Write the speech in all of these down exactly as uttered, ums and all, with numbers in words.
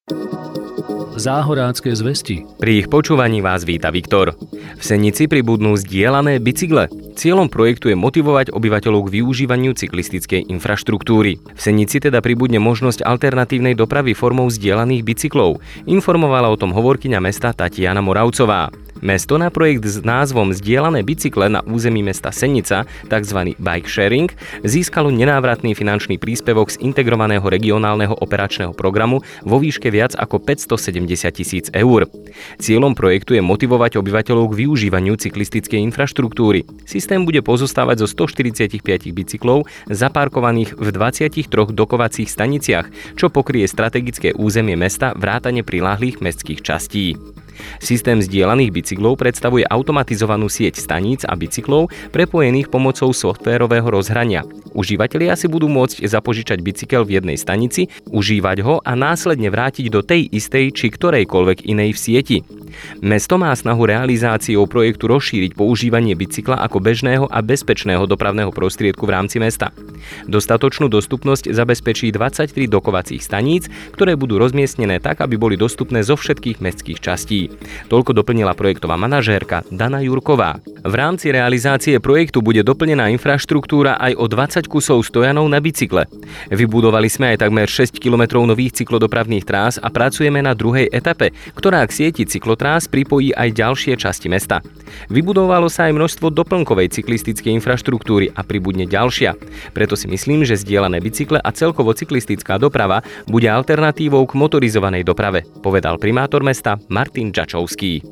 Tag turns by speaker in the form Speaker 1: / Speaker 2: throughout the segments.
Speaker 1: Záhorácké zvesti.
Speaker 2: Pri ich počúvaní vás víta Viktor. V Senici pribudnú zdieľané bicykle. Cieľom projektu je motivovať obyvateľov k využívaniu cyklistickej infraštruktúry. V Senici teda pribudne možnosť alternatívnej dopravy formou zdieľaných bicyklov. Informovala o tom hovorkyňa mesta Tatiana Moravcová. Mesto na projekt s názvom Zdieľané bicykle na území mesta Senica, tzv. Bike sharing, získalo nenávratný finančný príspevok z integrovaného regionálneho operačného programu vo výške viac ako päťstosedemdesiat tisíc eur. Cieľom projektu je motivovať obyvateľov k využívaniu cyklistickej infraštruktúry. Systém bude pozostávať zo stoštyridsaťpäť bicyklov zaparkovaných v dvadsiatich troch dokovacích staniciach, čo pokrie strategické územie mesta vrátane priláhlych mestských častí. Systém zdieľaných bicyklov predstavuje automatizovanú sieť staníc a bicyklov prepojených pomocou softvérového rozhrania. Užívatelia si budú môcť zapožičať bicykel v jednej stanici, užívať ho a následne vrátiť do tej istej či ktorejkoľvek inej v sieti. Mesto má snahu realizáciou projektu rozšíriť používanie bicykla ako bežného a bezpečného dopravného prostriedku v rámci mesta. Dostatočnú dostupnosť zabezpečí dvadsaťtri dokovacích staníc, ktoré budú rozmiestnené tak, aby boli dostupné zo všetkých mestských častí. Toľko doplnila projektová manažérka Dana Jurková. V rámci realizácie projektu bude doplnená infraštruktúra aj o dvadsať kusov stojanov na bicykle. Vybudovali sme aj takmer šesť kilometrov nových cyklodopravných trás a pracujeme na druhej etape, ktorá k sieti cyklotrás pripojí aj ďalšie časti mesta. Vybudovalo sa aj množstvo doplnkovej cyklistickej infraštruktúry a pribudne ďalšia. Preto si myslím, že zdieľané bicykle a celkovo cyklistická doprava bude alternatívou k motorizovanej doprave, povedal primátor mesta Martin Čačovský.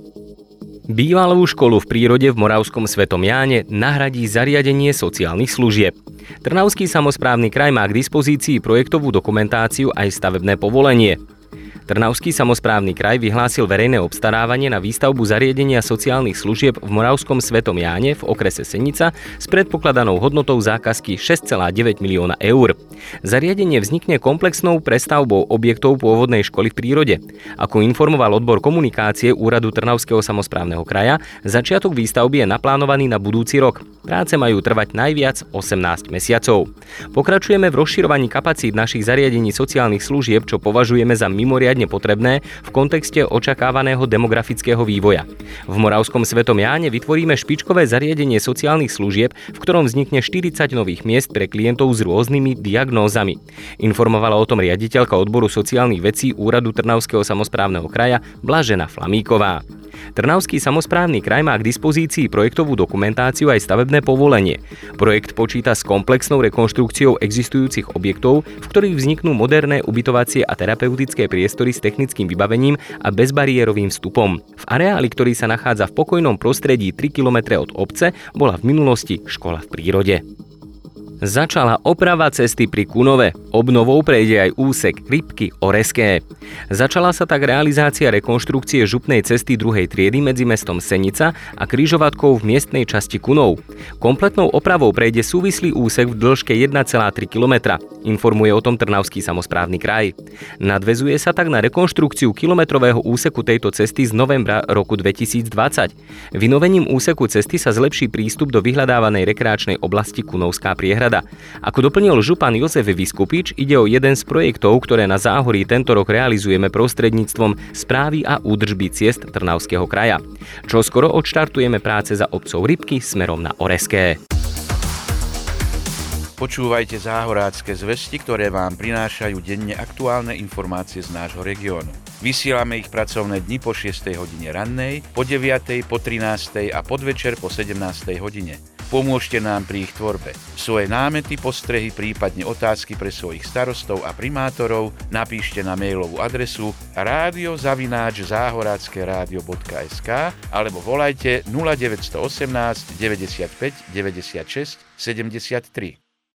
Speaker 2: Bývalú školu v prírode v Moravskom Svetom Jáne nahradí zariadenie sociálnych služieb. Trnavský samosprávny kraj má k dispozícii projektovú dokumentáciu aj stavebné povolenie. Trnavský samosprávny kraj vyhlásil verejné obstarávanie na výstavbu zariadenia sociálnych služieb v Moravskom Svetom Jáne v okrese Senica s predpokladanou hodnotou zákazky šesť celá deväť milióna eur. Zariadenie vznikne komplexnou prestavbou objektov pôvodnej školy v prírode. Ako informoval odbor komunikácie Úradu Trnavského samosprávneho kraja, začiatok výstavby je naplánovaný na budúci rok. Práce majú trvať najviac osemnásť mesiacov. Pokračujeme v rozširovaní kapacít našich zariadení sociálnych služieb, čo považujeme za mimoriadne potrebné v kontexte očakávaného demografického vývoja. V Moravskom Svetom Jáne vytvoríme špičkové zariadenie sociálnych služieb, v ktorom vznikne štyridsať nových miest pre klientov s rôznymi diagnózami. Informovala o tom riaditeľka odboru sociálnych vecí Úradu Trnavského samosprávneho kraja Blažena Flamíková. Trnavský samosprávny kraj má k dispozícii projektovú dokumentáciu aj stavebné povolenie. Projekt počíta s komplexnou rekonštrukciou existujúcich objektov, v ktorých vzniknú moderné ubytovacie a terapeutické priestory s technickým vybavením a bezbariérovým vstupom. V areáli, ktorý sa nachádza v pokojnom prostredí tri kilometre od obce, bola v minulosti škola v prírode. Začala oprava cesty pri Kunove. Obnovou prejde aj úsek Rybky-Oreské. Začala sa tak realizácia rekonštrukcie župnej cesty druhej triedy medzi mestom Senica a križovatkou v miestnej časti Kunov. Kompletnou opravou prejde súvislý úsek v dĺžke jeden celá tri kilometra, informuje o tom Trnavský samosprávny kraj. Nadväzuje sa tak na rekonštrukciu kilometrového úseku tejto cesty z novembra roku dvetisícdvadsať. Vynovením úseku cesty sa zlepší prístup do vyhľadávanej rekreačnej oblasti Kunovská priehrada. Ako doplnil župan Jozef Vyskupič, ide o jeden z projektov, ktoré na Záhorí tento rok realizujeme prostredníctvom správy a údržby ciest Trnavského kraja. Čoskoro odštartujeme práce za obcov Rybky smerom na Oreské.
Speaker 3: Počúvajte Záhorácké zvesti, ktoré vám prinášajú denne aktuálne informácie z nášho regiónu. Vysielame ich pracovné dni po šiestej hodine rannej, po deviatej, po trinástej a podvečer po sedemnástej hodine. Pomôžte nám pri ich tvorbe. Svoje námety, postrehy, prípadne otázky pre svojich starostov a primátorov napíšte na mailovú adresu rádio zavináč záhorackeradio bodka es ká alebo volajte nula deväť jedna osem deväťdesiatpäť deväťdesiatšesť sedemdesiattri.